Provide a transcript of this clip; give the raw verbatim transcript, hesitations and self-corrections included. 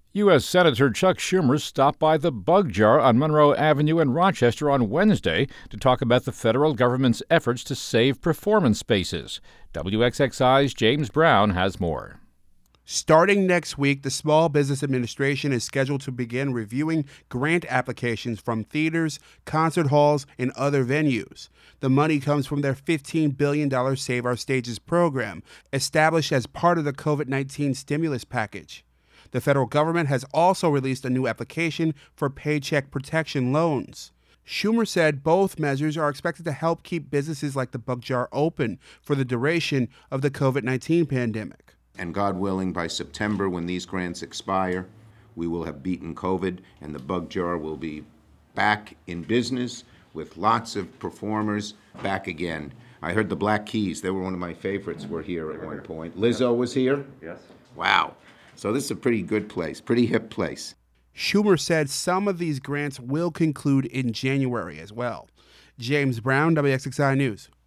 U S. Senator Chuck Schumer stopped by the Bug Jar on Monroe Avenue in Rochester on Wednesday to talk about the federal government's efforts to save performance spaces. W X X I's James Brown has more. Starting next week, the Small Business Administration is scheduled to begin reviewing grant applications from theaters, concert halls, and other venues. The money comes from their fifteen billion dollars Save Our Stages program, established as part of the covid nineteen stimulus package. The federal government has also released a new application for Paycheck Protection loans. Schumer said both measures are expected to help keep businesses like the Bug Jar open for the duration of the covid nineteen pandemic. And God willing, by September, when these grants expire, we will have beaten COVID, and the Bug Jar will be back in business with lots of performers back again. I heard the Black Keys. They were one of my favorites, were here at one point. Lizzo was here? Yes. Wow. So this is a pretty good place, pretty hip place. Schumer said some of these grants will conclude in January as well. James Brown, W X X I News.